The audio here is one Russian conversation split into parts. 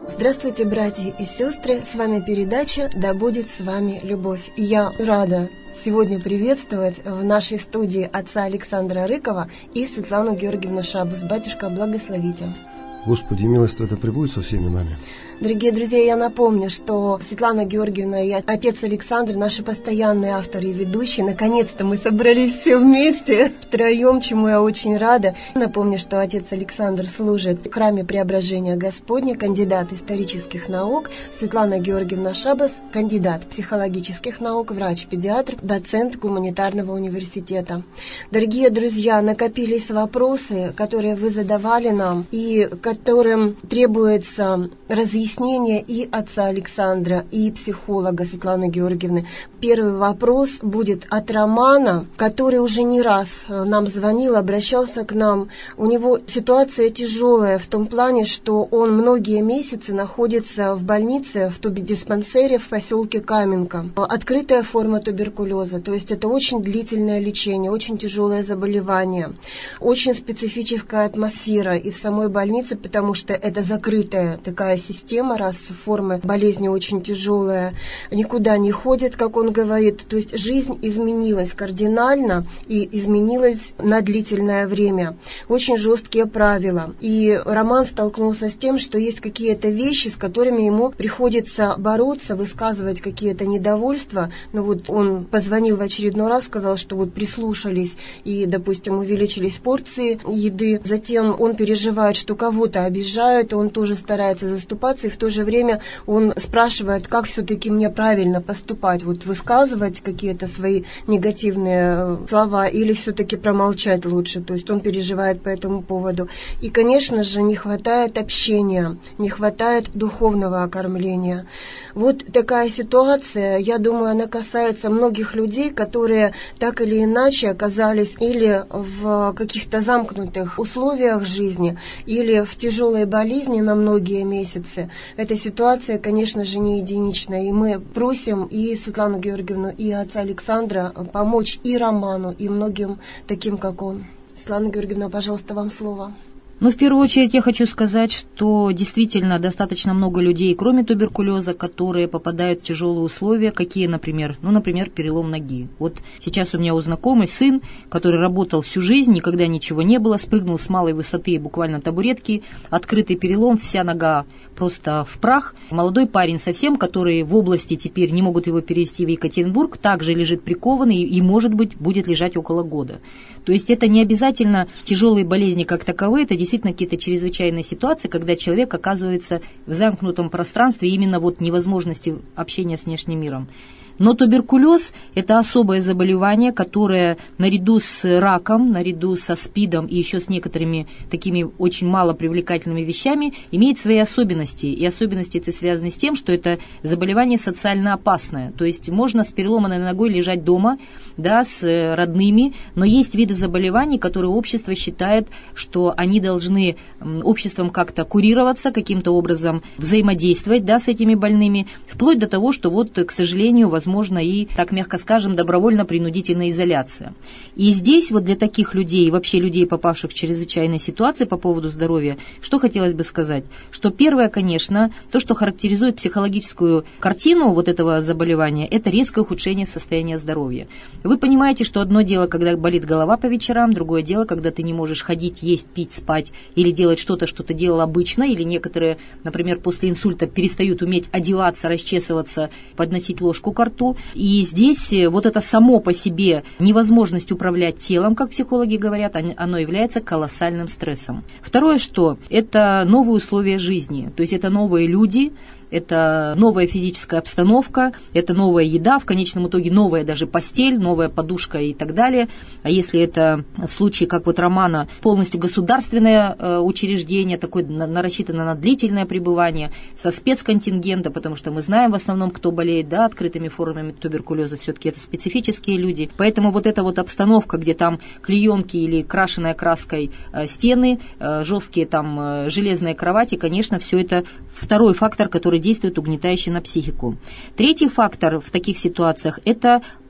Здравствуйте, братья и сестры, с вами передача «Да будет с вами любовь». И я рада сегодня приветствовать в нашей студии отца Александра Рыкова и Светлану Георгиевну Шабус. Батюшка, благословите. Господи, милость это пребудет со всеми нами. Дорогие друзья, я напомню, что Светлана Георгиевна и отец Александр, наши постоянные авторы и ведущие, наконец-то мы собрались все вместе, втроем, чему я очень рада. Напомню, что отец Александр служит в храме Преображения Господня, кандидат исторических наук, Светлана Георгиевна Шабас, кандидат психологических наук, врач-педиатр, доцент гуманитарного университета. Дорогие друзья, накопились вопросы, которые вы задавали нам и которым требуется разъяснение и отца Александра, и психолога Светланы Георгиевны. Первый вопрос будет от Романа, который уже не раз нам звонил, обращался к нам. У него ситуация тяжелая в том плане, что он многие месяцы находится в больнице, в тубдиспансере в поселке Каменка. Открытая форма туберкулеза, то есть это очень длительное лечение, очень тяжелое заболевание, очень специфическая атмосфера и в самой больнице, потому что это закрытая такая система, раз форма болезни очень тяжелая, никуда не ходит, как он говорит. То есть жизнь изменилась кардинально и изменилась на длительное время. Очень жесткие правила. И Роман столкнулся с тем, что есть какие-то вещи, с которыми ему приходится бороться, высказывать какие-то недовольства. Но вот он позвонил в очередной раз, сказал, что вот прислушались и, допустим, увеличились порции еды. Затем он переживает, что кого-то обижают, он тоже старается заступаться, и в то же время он спрашивает, как все-таки мне правильно поступать, вот высказывать какие-то свои негативные слова или все-таки промолчать лучше, то есть он переживает по этому поводу. И, конечно же, не хватает общения, не хватает духовного окормления. Вот такая ситуация, я думаю, она касается многих людей, которые так или иначе оказались или в каких-то замкнутых условиях жизни, или в тяжелой болезни на многие месяцы. Эта ситуация, конечно же, не единичная, и мы просим и Светлану Георгиевну, и отца Александра помочь и Роману, и многим таким, как он. Светлана Георгиевна, пожалуйста, вам слово. Ну, в первую очередь я хочу сказать, что действительно достаточно много людей, кроме туберкулеза, которые попадают в тяжелые условия, какие, например, перелом ноги. Вот сейчас у меня у знакомый сын, который работал всю жизнь, никогда ничего не было, спрыгнул с малой высоты, буквально табуретки, открытый перелом, вся нога просто в прах. Молодой парень совсем, который в области теперь не могут его перевести в Екатеринбург, также лежит прикованный и, может быть, будет лежать около года. То есть это не обязательно тяжелые болезни как таковые, это действительно какие-то чрезвычайные ситуации, когда человек оказывается в замкнутом пространстве именно вот невозможности общения с внешним миром. Но туберкулез – это особое заболевание, которое наряду с раком, наряду со СПИДом и еще с некоторыми такими очень малопривлекательными вещами имеет свои особенности. И особенности эти связаны с тем, что это заболевание социально опасное. То есть можно с переломанной ногой лежать дома, да, с родными, но есть виды заболеваний, которые общество считает, что они должны обществом как-то курироваться, каким-то образом взаимодействовать, да, с этими больными, вплоть до того, что вот, к сожалению, возможно и, так мягко скажем, добровольно-принудительная изоляция. И здесь вот для таких людей, вообще людей, попавших в чрезвычайные ситуации по поводу здоровья, что хотелось бы сказать? Что первое, конечно, то, что характеризует психологическую картину вот этого заболевания, это резкое ухудшение состояния здоровья. Вы понимаете, что одно дело, когда болит голова по вечерам, другое дело, когда ты не можешь ходить, есть, пить, спать или делать что-то, что ты делал обычно, или некоторые, например, после инсульта перестают уметь одеваться, расчесываться, подносить ложку к рту. И здесь вот это само по себе невозможность управлять телом, как психологи говорят, оно является колоссальным стрессом. Второе, что это новые условия жизни, то есть это новые люди, это новая физическая обстановка, это новая еда, в конечном итоге новая даже постель, новая подушка и так далее. А если это в случае, как вот Романа, полностью государственное учреждение, такое рассчитано на длительное пребывание, со спецконтингента, потому что мы знаем в основном, кто болеет, да, открытыми формами туберкулеза, все-таки это специфические люди. Поэтому вот эта вот обстановка, где там клеенки или крашеная краской стены, жесткие там железные кровати, конечно, все это второй фактор, который действует угнетающе на психику. Третий фактор в таких ситуациях – это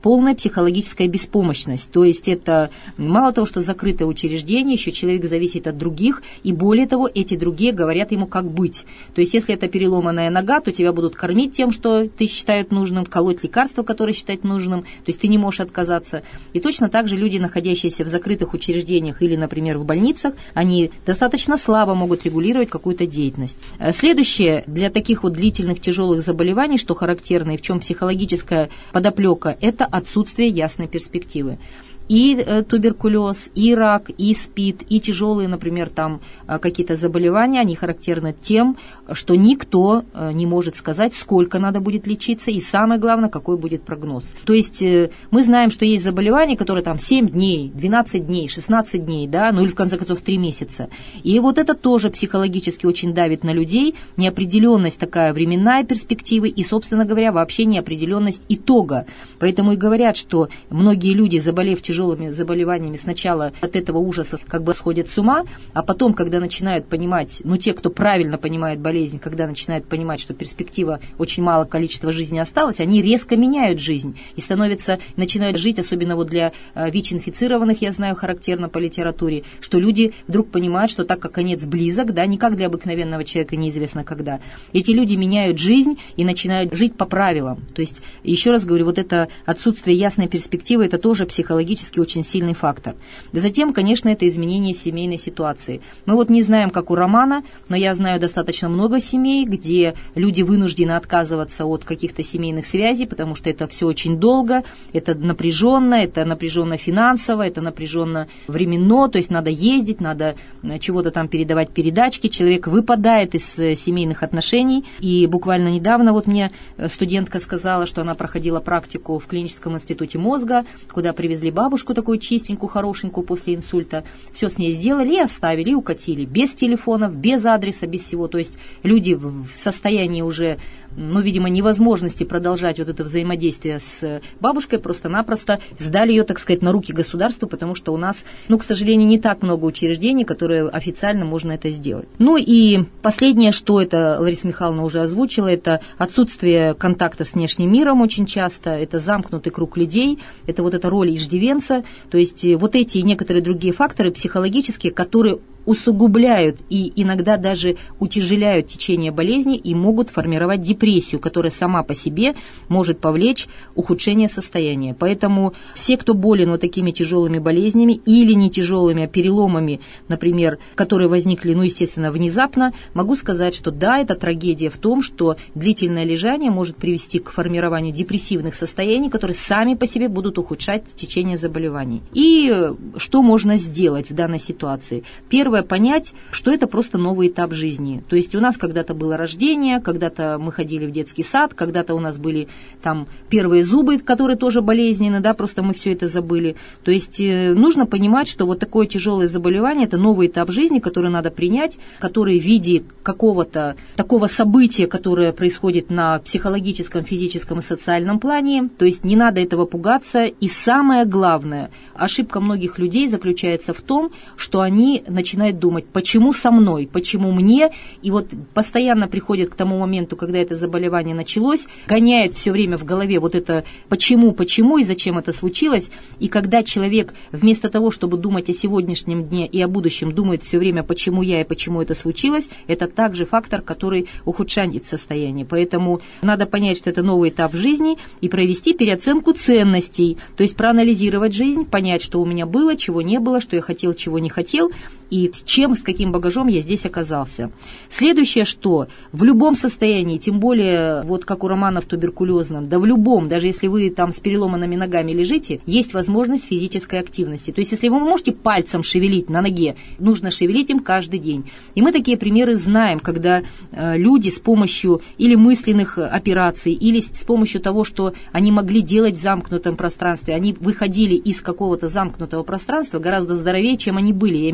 полная психологическая беспомощность. То есть это мало того, что закрытое учреждение, еще человек зависит от других, и более того, эти другие говорят ему, как быть. То есть если это переломанная нога, то тебя будут кормить тем, что ты считают нужным, колоть лекарства, которые считают нужным, то есть ты не можешь отказаться. И точно так же люди, находящиеся в закрытых учреждениях или, например, в больницах, они достаточно слабо могут регулировать какую-то деятельность. Следующее, для таких вот длительных тяжелых заболеваний, что характерно и в чем психологическая подоплека, это отсутствие ясной перспективы. И туберкулез, и рак, и СПИД, и тяжелые, например, там какие-то заболевания, они характерны тем, что никто не может сказать, сколько надо будет лечиться, и самое главное, какой будет прогноз. То есть мы знаем, что есть заболевания, которые там 7 дней, 12 дней, 16 дней, да, ну или в конце концов 3 месяца. И вот это тоже психологически очень давит на людей, неопределенность такая, временная перспектива и, собственно говоря, вообще неопределенность итога. Поэтому и говорят, что многие люди, заболев тяжелыми заболеваниями, сначала от этого ужаса как бы сходят с ума, а потом, когда начинают понимать, ну, те, кто правильно понимает болезнь, когда начинают понимать, что перспектива, очень мало количества жизни осталось, они резко меняют жизнь и начинают жить, особенно вот для ВИЧ-инфицированных, я знаю, характерно по литературе, что люди вдруг понимают, что так как конец близок, да, не как для обыкновенного человека, неизвестно когда, эти люди меняют жизнь и начинают жить по правилам. То есть, еще раз говорю, вот это отсутствие ясной перспективы, это тоже психологически очень сильный фактор. Затем, конечно, это изменение семейной ситуации. Мы вот не знаем, как у Романа, но я знаю достаточно много семей, где люди вынуждены отказываться от каких-то семейных связей, потому что это все очень долго, это напряженно финансово, это напряженно временно, то есть надо ездить, надо чего-то там передавать передачки, человек выпадает из семейных отношений, и буквально недавно вот мне студентка сказала, что она проходила практику в клиническом институте мозга, куда привезли бабушку такую чистенькую, хорошенькую после инсульта, все с ней сделали и оставили, и укатили, без телефонов, без адреса, без всего, то есть люди в состоянии уже, ну, видимо, невозможности продолжать вот это взаимодействие с бабушкой, просто-напросто сдали ее, так сказать, на руки государству, потому что у нас, ну, к сожалению, не так много учреждений, которые официально можно это сделать. Ну и последнее, что это Лариса Михайловна уже озвучила, это отсутствие контакта с внешним миром очень часто, это замкнутый круг людей, это вот эта роль иждивенца, то есть вот эти и некоторые другие факторы психологические, которые усугубляют и иногда даже утяжеляют течение болезни и могут формировать депрессию, которая сама по себе может повлечь ухудшение состояния. Поэтому все, кто болен вот такими тяжелыми болезнями или не тяжелыми, а переломами, например, которые возникли, ну, естественно, внезапно, могу сказать, что да, это трагедия в том, что длительное лежание может привести к формированию депрессивных состояний, которые сами по себе будут ухудшать течение заболеваний. И что можно сделать в данной ситуации? Первое, понять, что это просто новый этап жизни. То есть у нас когда-то было рождение, когда-то мы ходили в детский сад, когда-то у нас были там первые зубы, которые тоже болезненны, да, просто мы все это забыли. То есть нужно понимать, что вот такое тяжелое заболевание – это новый этап жизни, который надо принять, который в виде какого-то такого события, которое происходит на психологическом, физическом и социальном плане. То есть не надо этого пугаться. И самое главное, ошибка многих людей заключается в том, что они начинают думать, почему со мной, почему мне, и вот постоянно приходят к тому моменту, когда это заболевание началось, гоняет все время в голове вот это почему и зачем это случилось, и когда человек вместо того, чтобы думать о сегодняшнем дне и о будущем, думает все время, почему я и почему это случилось, это также фактор, который ухудшает состояние. Поэтому надо понять, что это новый этап в жизни и провести переоценку ценностей, то есть проанализировать жизнь, понять, что у меня было, чего не было, что я хотел, чего не хотел, и с каким багажом я здесь оказался. Следующее, что в любом состоянии, тем более, вот как у Романа в туберкулезном, да в любом, даже если вы там с переломанными ногами лежите, есть возможность физической активности. То есть, если вы можете пальцем шевелить на ноге, нужно шевелить им каждый день. И мы такие примеры знаем, когда люди с помощью или мысленных операций, или с помощью того, что они могли делать в замкнутом пространстве, они выходили из какого-то замкнутого пространства гораздо здоровее, чем они были, я имею в виду физически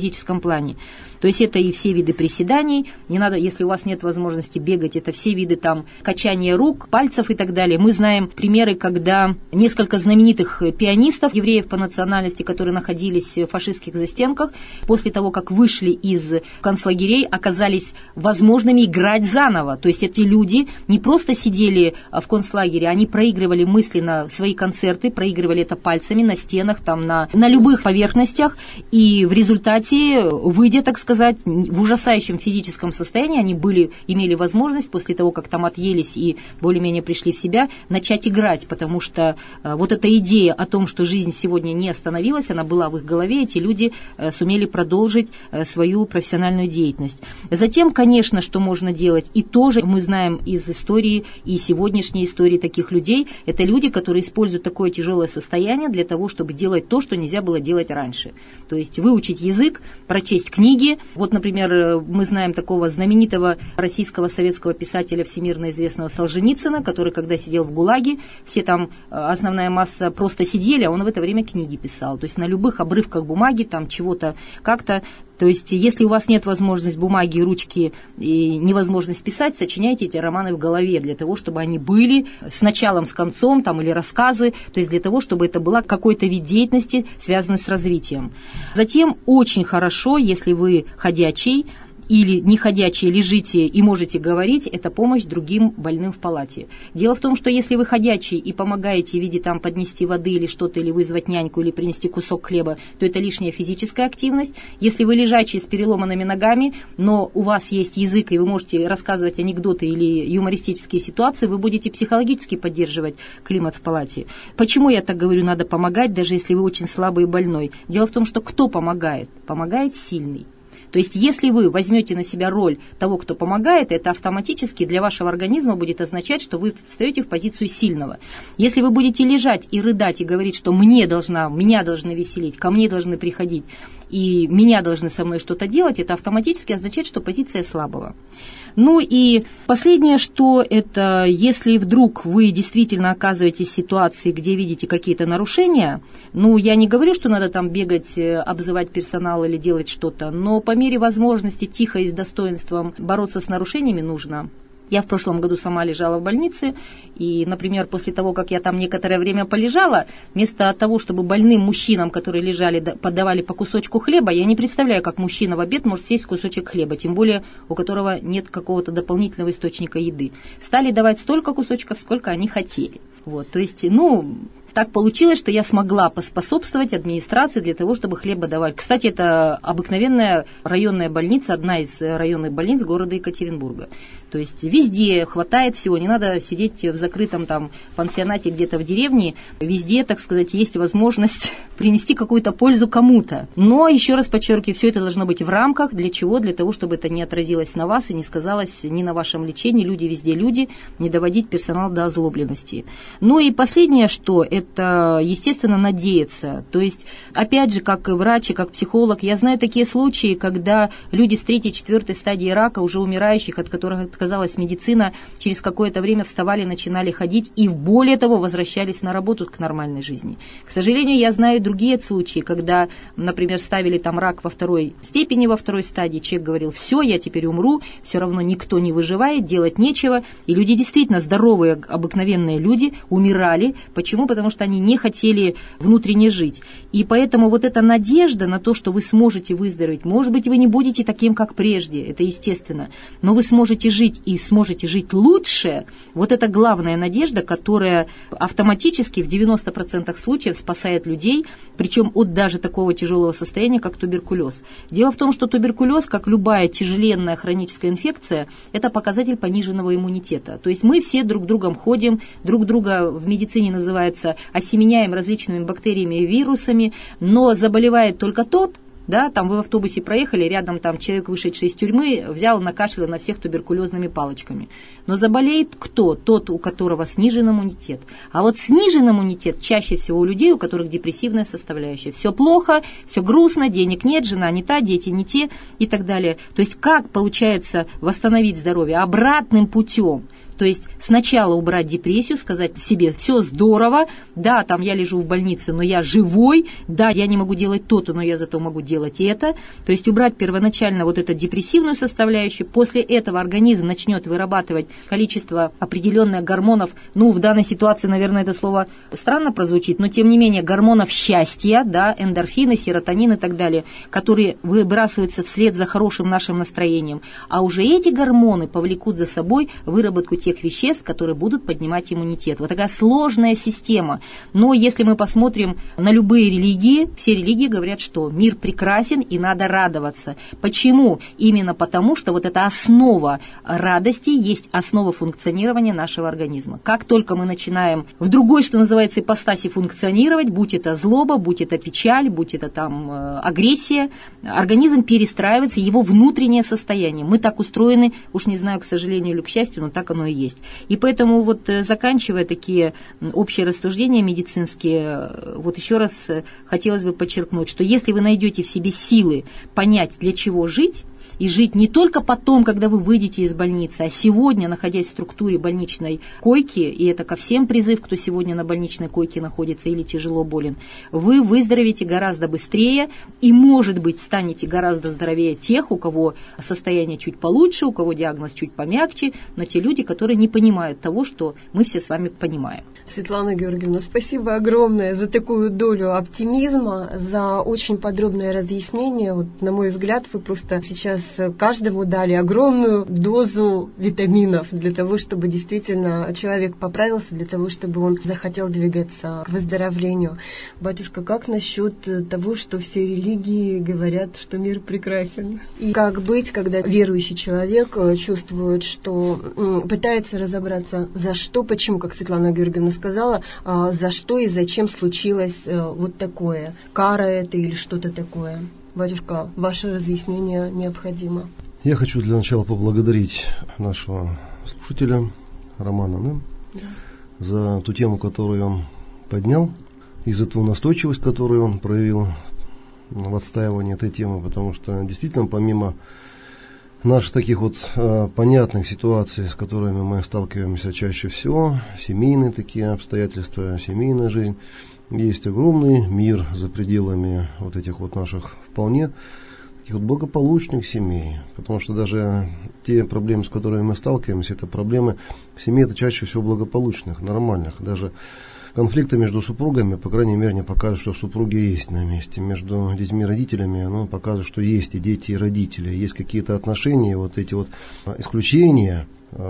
физическом плане. То есть это и все виды приседаний, не надо, если у вас нет возможности бегать, это все виды там качания рук, пальцев и так далее. Мы знаем примеры, когда несколько знаменитых пианистов, евреев по национальности, которые находились в фашистских застенках, после того, как вышли из концлагерей, оказались возможными играть заново. То есть эти люди не просто сидели в концлагере, они проигрывали мысленно свои концерты, проигрывали это пальцами на стенах, там, на любых поверхностях, и в результате, выйдя, так сказать, в ужасающем физическом состоянии, они имели возможность, после того, как там отъелись и более-менее пришли в себя, начать играть, потому что вот эта идея о том, что жизнь сегодня не остановилась, она была в их голове, эти люди сумели продолжить свою профессиональную деятельность. Затем, конечно, что можно делать, и тоже мы знаем из истории, и сегодняшней истории таких людей, это люди, которые используют такое тяжелое состояние для того, чтобы делать то, что нельзя было делать раньше. То есть выучить язык, прочесть книги. Вот, например, мы знаем такого знаменитого российского советского писателя, всемирно известного Солженицына, который, когда сидел в ГУЛАГе, все там, основная масса просто сидели, а он в это время книги писал. То есть на любых обрывках бумаги, там чего-то как-то. То есть если у вас нет возможности бумаги, ручки и невозможность писать, сочиняйте эти романы в голове для того, чтобы они были с началом, с концом, там, или рассказы, то есть для того, чтобы это была какой-то вид деятельности, связанный с развитием. Затем очень хорошо, если вы ходячий, или неходячие лежите и можете говорить, это помощь другим больным в палате. Дело в том, что если вы ходячий и помогаете в виде там поднести воды или что-то, или вызвать няньку, или принести кусок хлеба, то это лишняя физическая активность. Если вы лежачий с переломанными ногами, но у вас есть язык, и вы можете рассказывать анекдоты или юмористические ситуации, вы будете психологически поддерживать климат в палате. Почему я так говорю, надо помогать, даже если вы очень слабый и больной? Дело в том, что кто помогает? Помогает сильный. То есть, если вы возьмете на себя роль того, кто помогает, это автоматически для вашего организма будет означать, что вы встаете в позицию сильного. Если вы будете лежать и рыдать, и говорить, что меня должны веселить, ко мне должны приходить, и меня должны со мной что-то делать, это автоматически означает, что позиция слабого. Ну и последнее, что это, если вдруг вы действительно оказываетесь в ситуации, где видите какие-то нарушения, я не говорю, что надо там бегать, обзывать персонал или делать что-то, но по мере возможности тихо и с достоинством бороться с нарушениями нужно. Я в прошлом году сама лежала в больнице, и, например, после того, как я там некоторое время полежала, вместо того, чтобы больным мужчинам, которые лежали, подавали по кусочку хлеба, я не представляю, как мужчина в обед может съесть кусочек хлеба, тем более у которого нет какого-то дополнительного источника еды. Стали давать столько кусочков, сколько они хотели. Вот, то есть, так получилось, что я смогла поспособствовать администрации для того, чтобы хлеба давать. Кстати, это обыкновенная районная больница, одна из районных больниц города Екатеринбурга. То есть везде хватает всего, не надо сидеть в закрытом там пансионате где-то в деревне. Везде, так сказать, есть возможность принести какую-то пользу кому-то. Но, еще раз подчеркиваю, все это должно быть в рамках. Для чего? Для того, чтобы это не отразилось на вас и не сказалось ни на вашем лечении. Люди везде люди, не доводить персонал до озлобленности. Ну и последнее, что это, естественно, надеяться. То есть, опять же, как врач и как психолог, я знаю такие случаи, когда люди с 3-4 стадии рака, уже умирающих, от которых отказалась медицина, через какое-то время вставали, начинали ходить и, более того, возвращались на работу к нормальной жизни. К сожалению, я знаю другие случаи, когда, например, ставили там рак во 2 степени, во 2 стадии, человек говорил: все, я теперь умру, все равно никто не выживает, делать нечего. И люди действительно, здоровые, обыкновенные люди, умирали. Почему? Потому что они не хотели внутренне жить. И поэтому вот эта надежда на то, что вы сможете выздороветь, может быть, вы не будете таким, как прежде, это естественно, но вы сможете жить и сможете жить лучше, вот это главная надежда, которая автоматически в 90% случаев спасает людей, причем от даже такого тяжелого состояния, как туберкулез. Дело в том, что туберкулез, как любая тяжеленная хроническая инфекция, это показатель пониженного иммунитета. То есть мы все друг другом ходим, друг друга в медицине называется осеменяем различными бактериями и вирусами, но заболевает только тот, да, там вы в автобусе проехали, рядом там человек, вышедший из тюрьмы, взял, накашлял на всех туберкулезными палочками. Но заболеет кто? Тот, у которого снижен иммунитет. А вот снижен иммунитет чаще всего у людей, у которых депрессивная составляющая. Все плохо, все грустно, денег нет, жена не та, дети не те и так далее. То есть как получается восстановить здоровье? Обратным путем. То есть сначала убрать депрессию, сказать себе: все здорово, да, там я лежу в больнице, но я живой, да, я не могу делать то-то, но я зато могу делать это. То есть убрать первоначально вот эту депрессивную составляющую, после этого организм начнет вырабатывать количество определенных гормонов, ну, в данной ситуации, наверное, это слово странно прозвучит, но тем не менее гормонов счастья, да, эндорфины, серотонин и так далее, которые выбрасываются вслед за хорошим нашим настроением. А уже эти гормоны повлекут за собой выработку тех веществ, которые будут поднимать иммунитет. Вот такая сложная система. Но если мы посмотрим на любые религии, все религии говорят, что мир прекрасен и надо радоваться. Почему? Именно потому, что вот эта основа радости есть основа функционирования нашего организма. Как только мы начинаем в другой, что называется, ипостаси функционировать, будь это злоба, будь это печаль, будь это там агрессия, организм перестраивается, его внутреннее состояние. Мы так устроены, уж не знаю, к сожалению или к счастью, но так оно и есть. И поэтому вот заканчивая такие общие рассуждения медицинские, вот еще раз хотелось бы подчеркнуть, что если вы найдете в себе силы понять, для чего жить, и жить не только потом, когда вы выйдете из больницы, а сегодня, находясь в структуре больничной койки, и это ко всем призыв, кто сегодня на больничной койке находится или тяжело болен, вы выздоровеете гораздо быстрее и, может быть, станете гораздо здоровее тех, у кого состояние чуть получше, у кого диагноз чуть помягче, но те люди, которые не понимают того, что мы все с вами понимаем. Светлана Георгиевна, спасибо огромное за такую долю оптимизма, за очень подробное разъяснение. Вот, на мой взгляд, вы просто сейчас каждому дали огромную дозу витаминов для того, чтобы действительно человек поправился, для того, чтобы он захотел двигаться к выздоровлению. Батюшка, как насчет того, что все религии говорят, что мир прекрасен? И как быть, когда верующий человек чувствует, что пытается разобраться, за что, почему, как Светлана Георгиевна сказала, за что и зачем случилось вот такое, кара это или что-то такое? Батюшка, ваше разъяснение необходимо. Я хочу для начала поблагодарить нашего слушателя Романа, за ту тему, которую он поднял, и за ту настойчивость, которую он проявил в отстаивании этой темы, потому что действительно, помимо наших таких вот понятных ситуаций, с которыми мы сталкиваемся чаще всего, семейные такие обстоятельства, семейная жизнь, есть огромный мир за пределами вот этих вот наших вполне таких вот благополучных семей. Потому что даже те проблемы, с которыми мы сталкиваемся, это проблемы семей, это чаще всего благополучных, нормальных. Даже конфликты между супругами, по крайней мере, не показывают, что супруги есть на месте. Между детьми и родителями, оно показывает, что есть и дети, и родители. Есть какие-то отношения, вот эти вот исключения,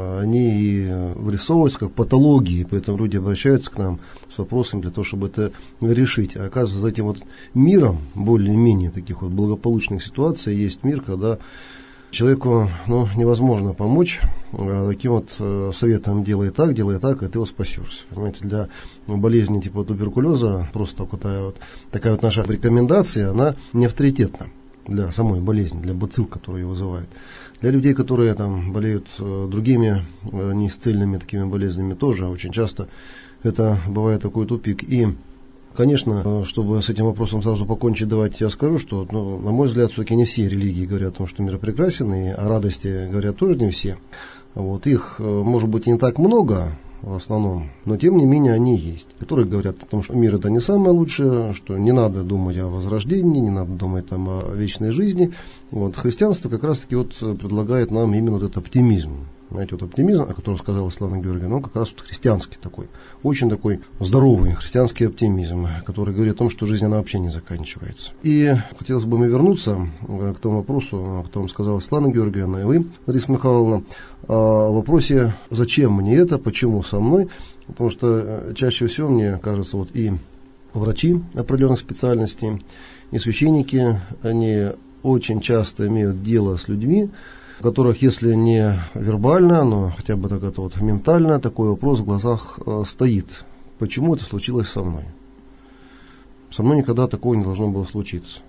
они и вырисовываются как патологии, поэтому люди обращаются к нам с вопросом для того, чтобы это решить. А оказывается, за этим вот миром, более-менее таких вот благополучных ситуаций, есть мир, когда человеку невозможно помочь таким вот советом: делай так, и ты его спасешься. Понимаете, для болезни типа туберкулеза просто такая вот наша рекомендация, она не авторитетна для самой болезни, для бацилл, которые ее вызывают. Для людей, которые там болеют другими неисцельными такими болезнями, тоже очень часто это бывает такой тупик. И, конечно, чтобы с этим вопросом сразу покончить, давайте я скажу, что, на мой взгляд, все-таки не все религии говорят о том, что мир прекрасен, и о радости говорят тоже не все. Вот, их, может быть, и не так много в основном, но тем не менее они есть, которые говорят о том, что мир это не самое лучшее, что не надо думать о возрождении, не надо думать там о вечной жизни. Вот, христианство как раз-таки вот предлагает нам именно вот этот оптимизм. Знаете, вот оптимизм, о котором сказала Светлана Георгиевна, он как раз вот христианский такой, очень такой здоровый христианский оптимизм, который говорит о том, что жизнь она вообще не заканчивается. И хотелось бы мне вернуться к тому вопросу, о котором сказала Светлана Георгиевна, и вы, Лариса Михайловна, о вопросе, зачем мне это, почему со мной, потому что чаще всего, мне кажется, вот и врачи определенных специальностей, и священники, они очень часто имеют дело с людьми, у которых, если не вербально, но хотя бы так это вот ментально, такой вопрос в глазах стоит. Почему это случилось со мной? Со мной никогда такого не должно было случиться.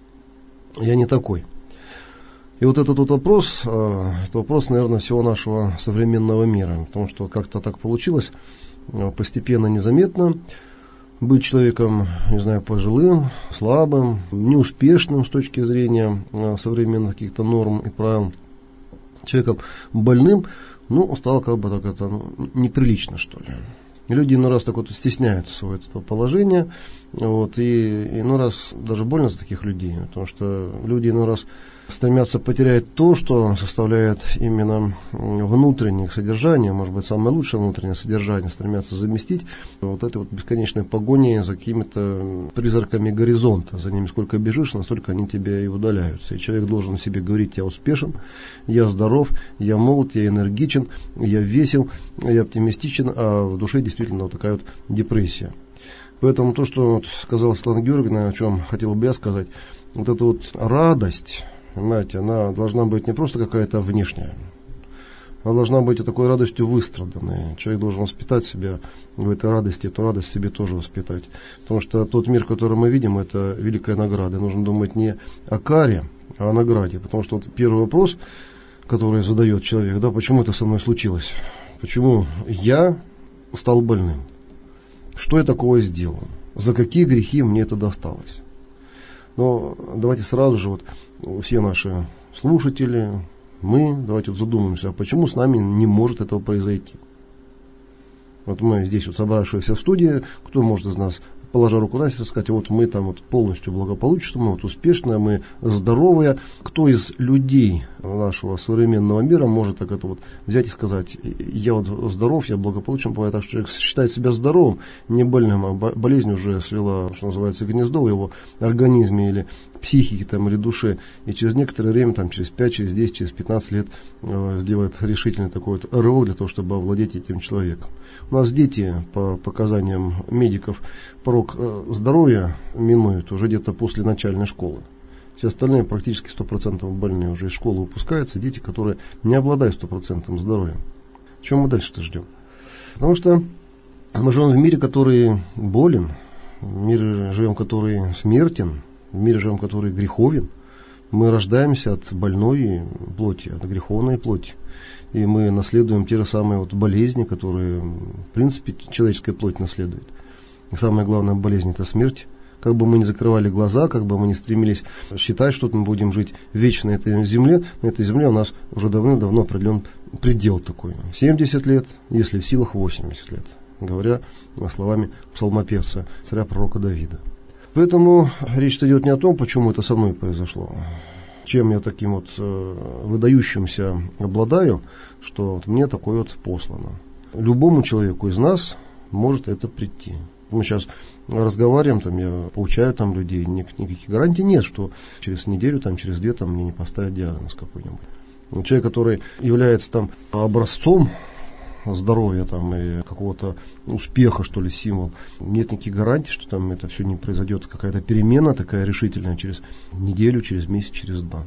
Я не такой. И вот этот вот вопрос, это вопрос, наверное, всего нашего современного мира. Потому что как-то так получилось, постепенно, незаметно, быть человеком, не знаю, пожилым, слабым, неуспешным с точки зрения современных каких-то норм и правил, человеком больным, стало как бы так это, неприлично, что ли. И люди иной раз так вот стесняются своего этого положения, и иной раз даже больно за таких людей, потому что люди иной раз стремятся потерять то, что составляет именно внутреннее содержание, может быть, самое лучшее внутреннее содержание, стремятся заместить этой вот бесконечной погоней за какими-то призраками горизонта. За ними сколько бежишь, настолько они тебя и удаляются. И человек должен себе говорить: я успешен, я здоров, я молод, я энергичен, я весел, я оптимистичен, а в душе действительно вот такая вот депрессия. Поэтому то, что сказала Светлана Георгиевна, о чем хотел бы я сказать, вот эта вот радость, понимаете, она должна быть не просто какая-то внешняя, она должна быть такой радостью выстраданной. Человек должен воспитать себя в этой радости, эту радость в себе тоже воспитать. Потому что тот мир, который мы видим, это великая награда. Нужно думать не о каре, а о награде. Потому что вот первый вопрос, который задает человек: почему это со мной случилось? Почему я стал больным? Что я такого сделал? За какие грехи мне это досталось? Но давайте сразу же, все наши слушатели, давайте задумаемся, а почему с нами не может этого произойти? Мы здесь собравшиеся в студии, кто может из нас, положа руку на сердце, сказать: мы там полностью благополучны, мы успешные, мы здоровые. Кто из людей нашего современного мира может так это взять и сказать: я здоров, я благополучен, так что человек считает себя здоровым, не больным, а болезнь уже свела, что называется, гнездо в его организме или психике или душе, и через некоторое время, через 5, через 10, через 15 лет сделает решительный такой рывок для того, чтобы овладеть этим человеком. У нас дети, по показаниям медиков, порог здоровья минуют уже где-то после начальной школы. Все остальные практически 100% больные уже из школы выпускаются, дети, которые не обладают 100% здоровьем. Чего мы дальше-то ждем? Потому что мы живем в мире, который болен, в мире живем, который смертен, в мире живем, который греховен. Мы рождаемся от больной плоти, от греховной плоти. И мы наследуем те же самые болезни, которые, в принципе, человеческая плоть наследует. И самая главная болезнь – это смерть. Как бы мы ни закрывали глаза, как бы мы ни стремились считать, что мы будем жить вечно на этой земле у нас уже давным-давно определен предел такой. 70 лет, если в силах 80 лет, говоря словами псалмопевца, царя пророка Давида. Поэтому речь идет не о том, почему это со мной произошло, чем я таким выдающимся обладаю, что мне такое послано. Любому человеку из нас может это прийти. Мы сейчас разговариваем, я поучаю людей, никаких гарантий нет, что через неделю, через 2 мне не поставят диагноз какой-нибудь. Человек, который является образцом здоровья и какого-то успеха, символ. Нет никаких гарантий, что это все не произойдет, какая-то перемена такая решительная через неделю, через месяц, через 2.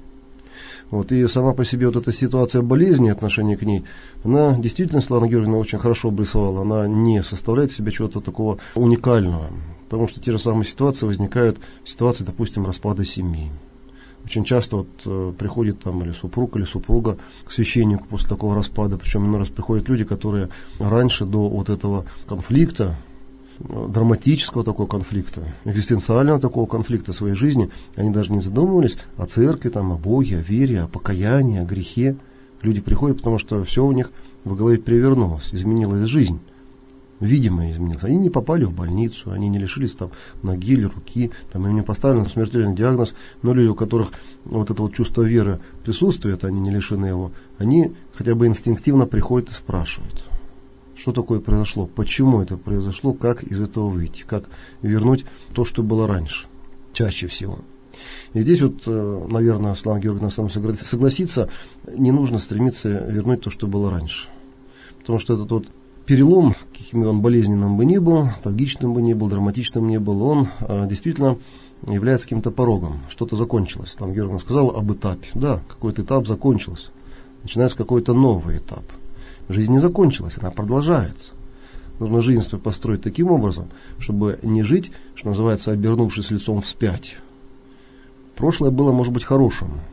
И сама по себе эта ситуация болезни, отношение к ней, она действительно, Светлана Георгиевна очень хорошо обрисовала, она не составляет в себе чего-то такого уникального. Потому что те же самые ситуации возникают в ситуации, допустим, распада семьи. Очень часто приходит или супруг, или супруга к священнику после такого распада. Причем иной раз приходят люди, которые раньше до этого конфликта, драматического такого конфликта, экзистенциального такого конфликта в своей жизни, они даже не задумывались о церкви, о Боге, о вере, о покаянии, о грехе. Люди приходят, потому что все у них в голове перевернулось, изменилась жизнь. Видимо, изменилось. Они не попали в больницу, они не лишились ноги или руки, им не поставлен смертельный диагноз, но люди, у которых это чувство веры присутствует, они не лишены его, они хотя бы инстинктивно приходят и спрашивают, что такое произошло, почему это произошло, как из этого выйти, как вернуть то, что было раньше, чаще всего. И здесь наверное, Светлана Георгиевна со мной согласится, не нужно стремиться вернуть то, что было раньше. Потому что этот перелом, каким он болезненным бы ни был, трагичным бы ни был, драматичным ни был, он действительно является каким-то порогом. Что-то закончилось. Светлана Георгиевна сказала об этапе. Да, какой-то этап закончился. Начинается какой-то новый этап. Жизнь не закончилась, она продолжается. Нужно жизнь свою построить таким образом, чтобы не жить, что называется, обернувшись лицом вспять. Прошлое было, может быть, хорошим,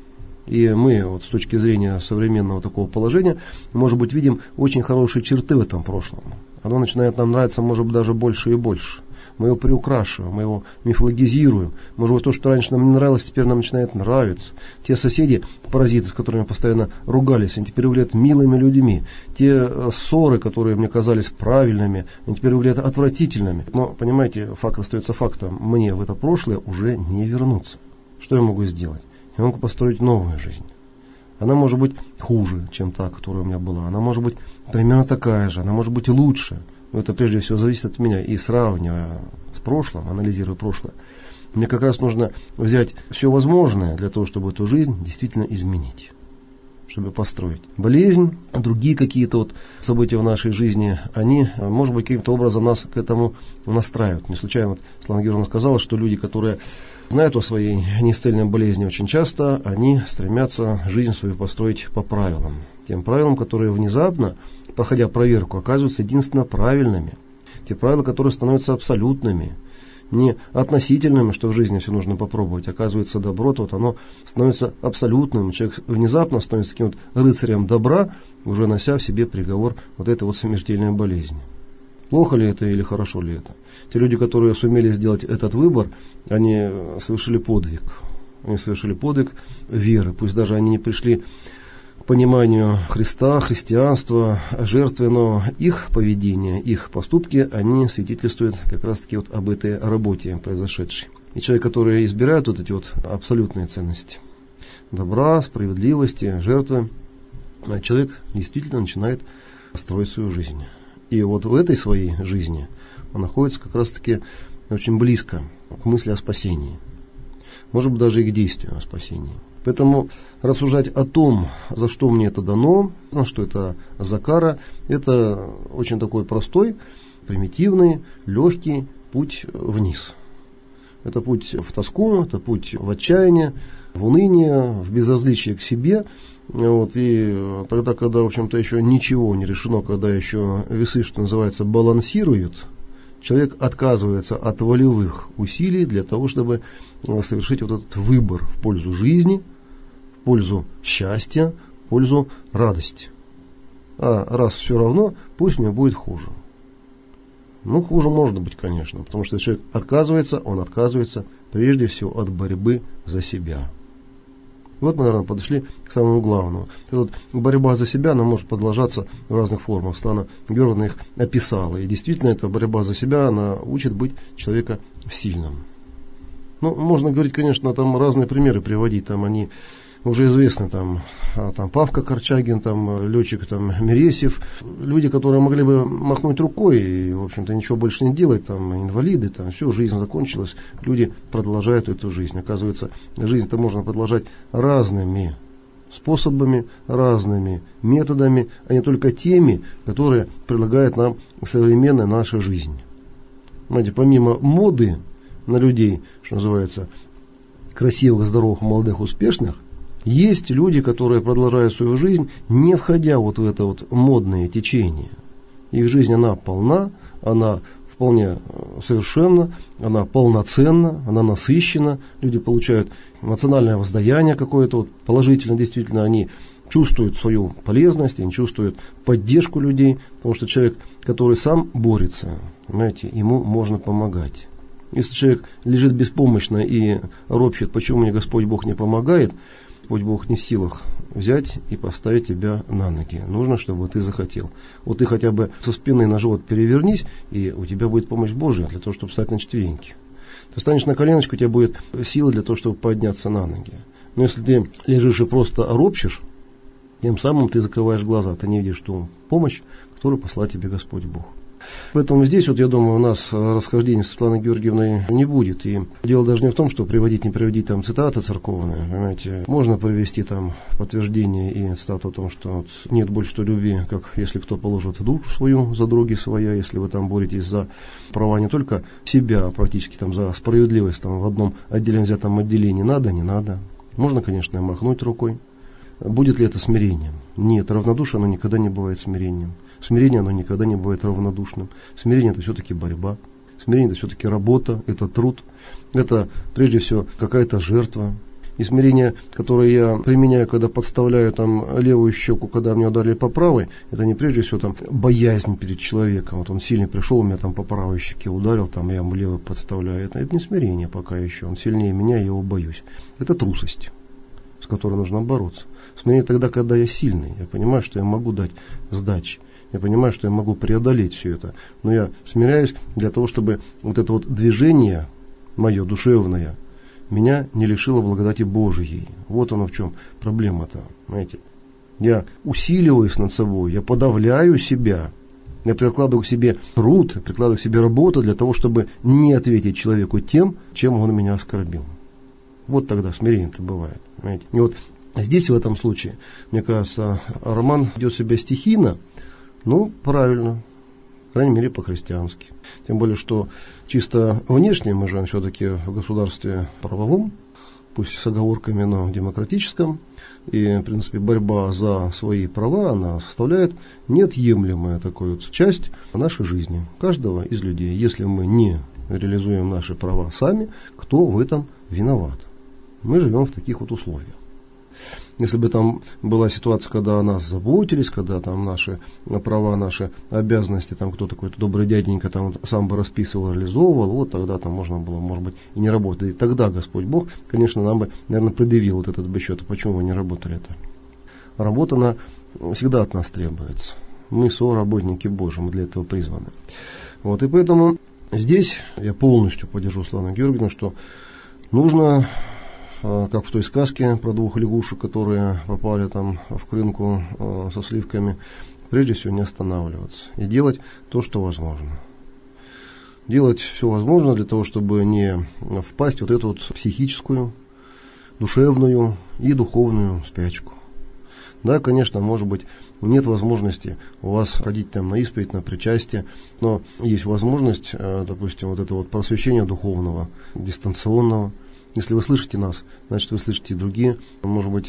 И мы вот с точки зрения современного такого положения, может быть, видим очень хорошие черты в этом прошлом. Оно начинает нам нравиться, может быть, даже больше и больше. Мы его приукрашиваем, мы его мифологизируем. Может быть, то, что раньше нам не нравилось, теперь нам начинает нравиться. Те соседи, паразиты, с которыми постоянно ругались, они теперь выглядят милыми людьми. Те ссоры, которые мне казались правильными, они теперь выглядят отвратительными. Но, понимаете, факт остается фактом. Мне в это прошлое уже не вернуться. Что я могу сделать? Я могу построить новую жизнь. Она может быть хуже, чем та, которая у меня была. Она может быть примерно такая же, она может быть лучше. Но это прежде всего зависит от меня. И сравнивая с прошлым, анализируя прошлое, мне как раз нужно взять все возможное для того, чтобы эту жизнь действительно изменить, чтобы построить. Болезнь, другие какие-то вот события в нашей жизни, они, может быть, каким-то образом нас к этому настраивают. Не случайно вот Светлана Георгиевна сказала, что люди, которые знают о своей неисцельной болезни, очень часто они стремятся жизнь свою построить по правилам. Тем правилам, которые внезапно, проходя проверку, оказываются единственно правильными. Те правила, которые становятся абсолютными, не относительными, что в жизни все нужно попробовать. Оказывается, добро, вот оно становится абсолютным. Человек внезапно становится таким вот рыцарем добра, уже нося в себе приговор вот этой вот смертельной болезни. Плохо ли это или хорошо ли это? Те люди, которые сумели сделать этот выбор, они совершили подвиг. Они совершили подвиг веры. Пусть даже они не пришли к пониманию Христа, христианства, жертвы, но их поведение, их поступки, они свидетельствуют как раз-таки вот об этой работе произошедшей. И человек, который избирает вот эти вот абсолютные ценности добра, справедливости, жертвы, человек действительно начинает строить свою жизнь. И вот в этой своей жизни он находится как раз-таки очень близко к мысли о спасении. Может быть, даже и к действию о спасении. Поэтому рассуждать о том, за что мне это дано, что это за кара, это очень такой простой, примитивный, легкий путь вниз. Это путь в тоску, это путь в отчаяние, в уныние, в безразличие к себе. Вот, и тогда, когда, в общем-то, еще ничего не решено, когда еще весы, что называется, балансируют, человек отказывается от волевых усилий для того, чтобы совершить вот этот выбор в пользу жизни, в пользу счастья, в пользу радости. А раз все равно, пусть мне будет хуже. Ну, хуже может быть, конечно, потому что человек отказывается, он отказывается прежде всего от борьбы за себя. Вот мы, наверное, подошли к самому главному. И вот борьба за себя, она может продолжаться в разных формах. Светлана Георгиевна их описала. И действительно, эта борьба за себя, она учит быть человека сильным. Ну, можно говорить, конечно, там разные примеры приводить. Там они уже известны, там Павка Корчагин, там летчик там Мересьев. Люди, которые могли бы махнуть рукой и, в общем-то, ничего больше не делать, там инвалиды, там все, жизнь закончилась. Люди продолжают эту жизнь. Оказывается, жизнь-то можно продолжать разными способами, разными методами, а не только теми, которые предлагает нам современная наша жизнь. Знаете, помимо моды на людей, что называется, красивых, здоровых, молодых, успешных, есть люди, которые продолжают свою жизнь, не входя вот в это вот модное течение. Их жизнь, она полна, она вполне совершенна, она полноценна, она насыщена. Люди получают эмоциональное воздаяние какое-то вот положительное, действительно, они чувствуют свою полезность, они чувствуют поддержку людей, потому что человек, который сам борется, понимаете, ему можно помогать. Если человек лежит беспомощно и ропщет, почему мне Господь Бог не помогает, Господь Бог не в силах взять и поставить тебя на ноги. Нужно, чтобы ты захотел. Вот ты хотя бы со спины на живот перевернись, и у тебя будет помощь Божия для того, чтобы встать на четвереньки. Ты встанешь на коленочку, у тебя будет сила для того, чтобы подняться на ноги. Но если ты лежишь и просто ропщешь, тем самым ты закрываешь глаза, ты не видишь ту помощь, которую послал тебе Господь Бог. Поэтому здесь, вот я думаю, у нас расхождений с Светланой Георгиевной не будет. И дело даже не в том, что приводить, не приводить там цитаты церковные, понимаете. Можно привести там подтверждение и цитату о том, что вот нет больше той любви, как если кто положит душу свою за други своя, если вы там боретесь за права не только себя, а практически там за справедливость там в одном отдельно взятом отделении. Надо, не надо. Можно, конечно, махнуть рукой. Будет ли это смирением? Нет, равнодушие, оно никогда не бывает смирением. Смирение, оно никогда не бывает равнодушным. Смирение – это все-таки борьба. Смирение – это все-таки работа, это труд. Это, прежде всего, какая-то жертва. И смирение, которое я применяю, когда подставляю там левую щеку, когда мне ударили по правой, это не прежде всего там боязнь перед человеком. Вот он сильно пришел, меня там по правой щеке ударил, там я ему левую подставляю. Это не смирение пока еще. Он сильнее меня, я его боюсь. Это трусость, с которой нужно бороться. Смирение тогда, когда я сильный. Я понимаю, что я могу дать сдачи. Я понимаю, что я могу преодолеть все это. Но я смиряюсь для того, чтобы вот это вот движение мое душевное меня не лишило благодати Божией. Вот оно в чем проблема-то. Знаете, я усиливаюсь над собой, я подавляю себя, я прикладываю к себе труд, прикладываю к себе работу для того, чтобы не ответить человеку тем, чем он меня оскорбил. Вот тогда смирение-то бывает. Знаете. И вот здесь в этом случае, мне кажется, Роман ведет себя стихийно, ну, правильно, по крайней мере, по-христиански. Тем более, что чисто внешне мы живем все-таки в государстве правовом, пусть с оговорками, но демократическом. И, в принципе, борьба за свои права, она составляет неотъемлемую такую вот часть нашей жизни, каждого из людей. Если мы не реализуем наши права сами, кто в этом виноват? Мы живем в таких вот условиях. Если бы там была ситуация, когда о нас заботились, когда там наши права, наши обязанности, там кто-то какой-то добрый дяденька там сам бы расписывал, реализовывал, вот тогда там можно было, может быть, и не работать. И тогда Господь Бог, конечно, нам бы, наверное, предъявил вот этот бы счет, почему вы не работали-то. Работа, она всегда от нас требуется. Мы соработники Божьи, мы для этого призваны. Вот, и поэтому здесь я полностью поддержу Светлану Георгиевну, что нужно, как в той сказке про двух лягушек, которые попали там в крынку со сливками, прежде всего не останавливаться и делать то, что возможно. Делать все возможное для того, чтобы не впасть в вот эту вот психическую, душевную и духовную спячку. Да, конечно, может быть, нет возможности у вас ходить там на исповедь, на причастие, но есть возможность, допустим, вот это вот просвещения духовного, дистанционного. Если вы слышите нас, значит, вы слышите и другие, может быть,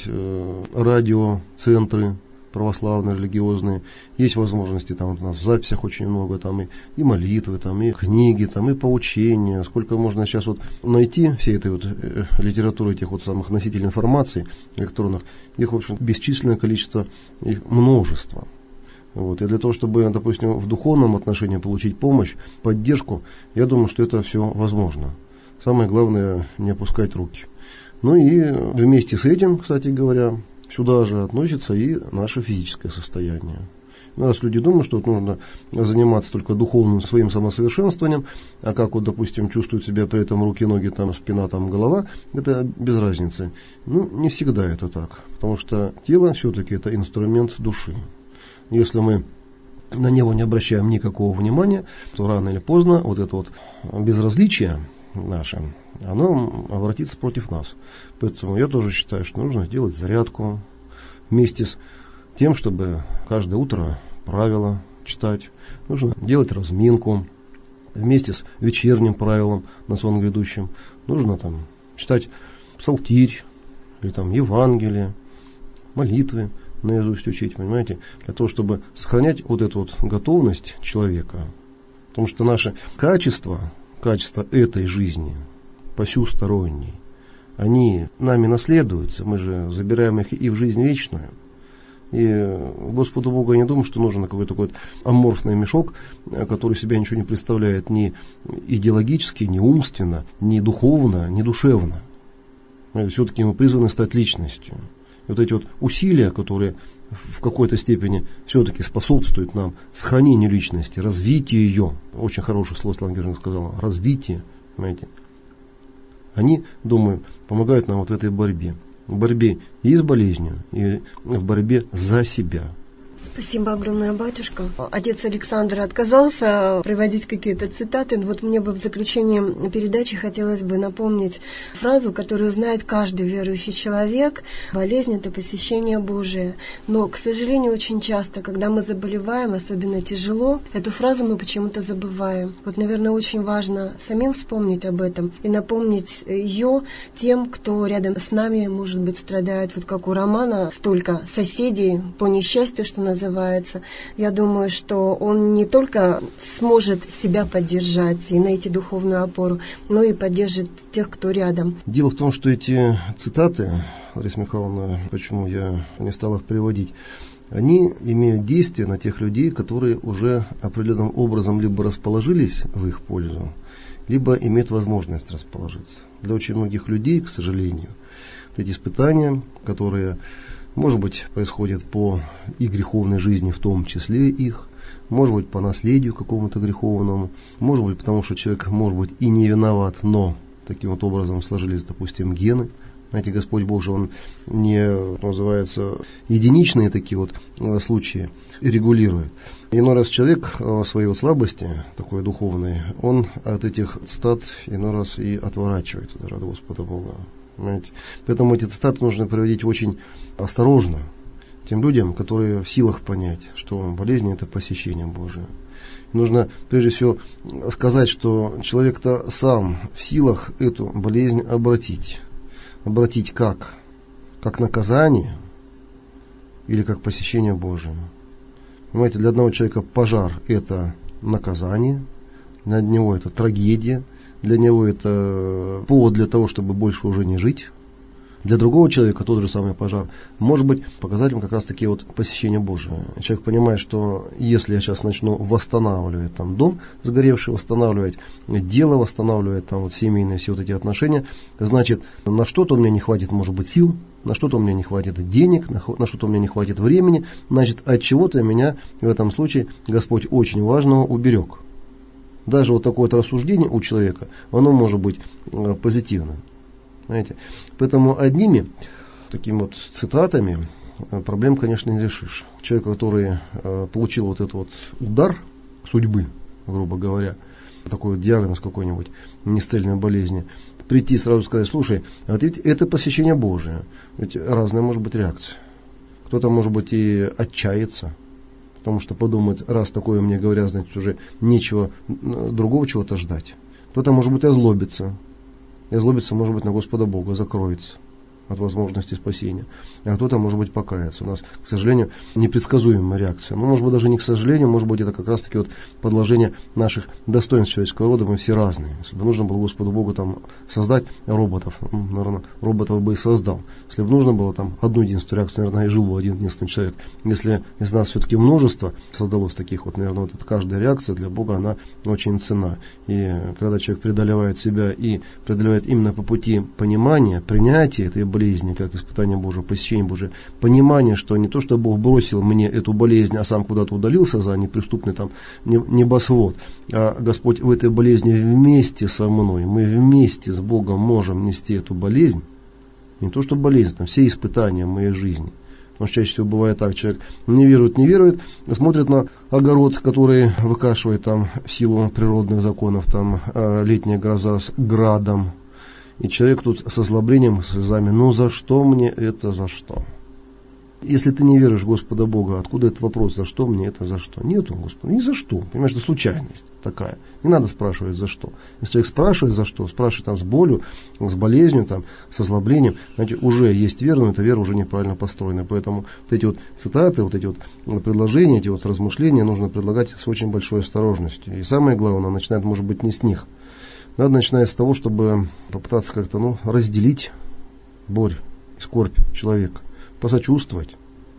радиоцентры православные, религиозные. Есть возможности, там вот у нас в записях очень много, там и молитвы, там и книги, там и поучения. Сколько можно сейчас вот найти всей этой вот литературы, этих вот самых носителей информации электронных, их, в общем, бесчисленное количество, их множество. Вот. И для того, чтобы, допустим, в духовном отношении получить помощь, поддержку, я думаю, что это все возможно. Самое главное, не опускать руки. Ну и вместе с этим, кстати говоря, сюда же относится и наше физическое состояние. Раз люди думают, что вот нужно заниматься только духовным своим самосовершенствованием, а как вот, допустим, чувствуют себя при этом руки, ноги, там, спина, там, голова, это без разницы. Ну, не всегда это так, потому что тело все-таки это инструмент души. Если мы на него не обращаем никакого внимания, то рано или поздно вот это вот безразличие наше, оно обратится против нас. Поэтому я тоже считаю, что нужно сделать зарядку вместе с тем, чтобы каждое утро правила читать. Нужно делать разминку вместе с вечерним правилом на сон грядущим. Нужно там читать псалтирь или там Евангелие, молитвы наизусть учить, понимаете, для того, чтобы сохранять вот эту вот готовность человека. Потому что наше качество этой жизни, посюсторонней, они нами наследуются, мы же забираем их и в жизнь вечную. И Господу Богу я не думаю, что нужен какой-то такой аморфный мешок, который себя ничего не представляет ни идеологически, ни умственно, ни духовно, ни душевно. Все-таки мы призваны стать личностью. И вот эти вот усилия, которые в какой-то степени все-таки способствуют нам сохранению личности, развитию ее. Очень хорошее слово Светлана Георгиевна сказала. Развитие, понимаете. Они, думаю, помогают нам вот в этой борьбе. В борьбе и с болезнью, и в борьбе за себя. Спасибо огромное, батюшка. Отец Александр отказался приводить какие-то цитаты. Вот мне бы в заключение передачи хотелось бы напомнить фразу, которую знает каждый верующий человек. Болезнь – это посещение Божие. Но, к сожалению, очень часто, когда мы заболеваем, особенно тяжело, эту фразу мы почему-то забываем. Вот, наверное, очень важно самим вспомнить об этом и напомнить ее тем, кто рядом с нами, может быть, страдает, вот как у Романа, столько соседей по несчастью, что называется, называется, я думаю, что он не только сможет себя поддержать и найти духовную опору, но и поддержит тех, кто рядом. Дело в том, что эти цитаты, Лариса Михайловна, почему я не стал их приводить, они имеют действие на тех людей, которые уже определенным образом либо расположились в их пользу, либо имеют возможность расположиться. Для очень многих людей, к сожалению, эти испытания, которые, может быть, происходят по и греховной жизни, в том числе их, может быть, по наследию какому-то греховному, может быть, потому что человек, может быть, и не виноват, но таким вот образом сложились, допустим, гены. Знаете, Господь Бог же, Он не, называется, единичные такие вот случаи регулирует. Иной раз человек в своей вот слабости, такой духовной, он от этих цитат иной раз и отворачивается даже от Господа Бога. Понимаете? Поэтому эти цитаты нужно приводить очень осторожно тем людям, которые в силах понять, что болезнь – это посещение Божие. Нужно прежде всего сказать, что человек-то сам в силах эту болезнь обратить. Обратить как? Как наказание или как посещение Божие. Понимаете, для одного человека пожар – это наказание, для него это трагедия, для него это повод для того, чтобы больше уже не жить. Для другого человека тот же самый пожар может быть показателем как раз таки вот посещения Божьего. Человек понимает, что если я сейчас начну восстанавливать там дом сгоревший, восстанавливать дело, восстанавливать там вот семейные все вот эти отношения, значит, на что-то у меня не хватит, может быть, сил, на что-то у меня не хватит денег, на что-то у меня не хватит времени, значит, от чего-то меня в этом случае Господь очень важного уберег. Даже вот такое вот рассуждение у человека, оно может быть позитивным. Знаете? Поэтому одними такими вот цитатами проблем, конечно, не решишь. Человек, который получил вот этот вот удар судьбы, грубо говоря, такой вот диагноз какой-нибудь, нестельной болезни, прийти сразу сказать: слушай, а ведь это посещение Божие. Ведь разная может быть реакция. Кто-то, может быть, и отчается, потому что подумает: раз такое мне говорят, значит, уже нечего другого чего-то ждать. Кто-то, может быть, озлобится. И озлобится, может быть, на Господа Бога, закроется от возможности спасения. А кто-то, может быть, покаяться. У нас, к сожалению, непредсказуемая реакция. Но, может быть, даже не к сожалению, может быть, это как раз-таки вот подложение наших достоинств человеческого рода. Мы все разные. Если бы нужно было Господу Богу там создать роботов, наверное, роботов бы и создал. Если бы нужно было там одну единственную реакцию, наверное, и жил бы один единственный человек. Если из нас все-таки множество создалось таких вот, наверное, вот эта каждая реакция для Бога, она очень ценна. И когда человек преодолевает себя и преодолевает именно по пути понимания, принятия этой болезни, как испытание Божие, посещение Божие, понимание, что не то, что Бог бросил мне эту болезнь, а сам куда-то удалился за неприступный там небосвод, а Господь в этой болезни вместе со мной, мы вместе с Богом можем нести эту болезнь, не то, что болезнь, там все испытания моей жизни. Потому что чаще всего бывает так, человек не верует, смотрит на огород, который выкашивает там в силу природных законов, там летняя гроза с градом, и человек тут с озлоблением, слезами: ну за что мне это, за что? Если ты не веришь в Господа Бога, откуда этот вопрос: за что мне это, за что? Нету, Господа, ни за что. Понимаешь, это случайность такая. Не надо спрашивать за что. Если человек спрашивает за что, спрашивает там с болью, с болезнью, там, с озлоблением, знаете, уже есть вера, но эта вера уже неправильно построена. Поэтому вот эти вот цитаты, вот эти вот предложения, эти вот размышления нужно предлагать с очень большой осторожностью. И самое главное, начинает, может быть, не с них. Надо начинать с того, чтобы попытаться как-то разделить боль и скорбь человека, посочувствовать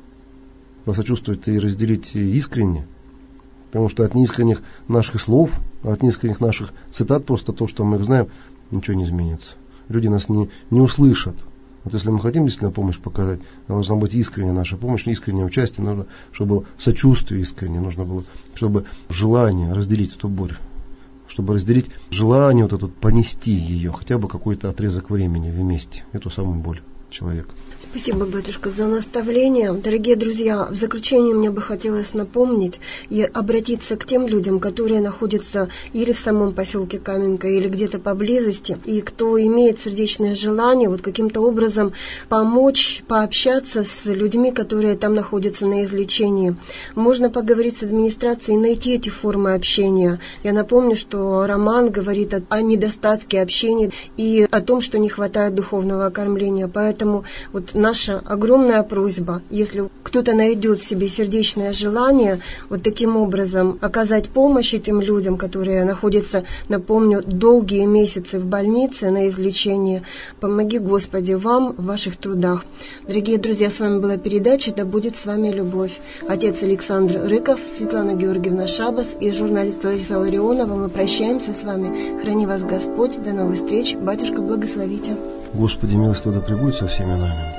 и разделить искренне, потому что от неискренних наших слов, от неискренних наших цитат, просто то, что мы их знаем, ничего не изменится. Люди нас не услышат. Вот если мы хотим действительно помощь показать, должна быть искренняя наша помощь, искреннее участие, нужно, чтобы было сочувствие искреннее, нужно было, чтобы желание разделить эту боль, чтобы разделить желание вот это, понести ее, хотя бы какой-то отрезок времени вместе, эту самую боль человека. Спасибо, батюшка, за наставление. Дорогие друзья, в заключение мне бы хотелось напомнить и обратиться к тем людям, которые находятся или в самом поселке Каменка, или где-то поблизости, и кто имеет сердечное желание вот каким-то образом помочь, пообщаться с людьми, которые там находятся на излечении. Можно поговорить с администрацией и найти эти формы общения. Я напомню, что Роман говорит о недостатке общения и о том, что не хватает духовного окормления. Поэтому Поэтому вот наша огромная просьба, если кто-то найдет в себе сердечное желание вот таким образом оказать помощь этим людям, которые находятся, напомню, долгие месяцы в больнице на излечении, помоги, Господи, вам в ваших трудах. Дорогие друзья, с вами была передача «Да будет с вами любовь». Отец Александр Рыков, Светлана Георгиевна Шабас и журналист Лариса Ларионова. Мы прощаемся с вами. Храни вас Господь. До новых встреч. Батюшка, благословите. Господи, милостиво да пребудет со всеми нами.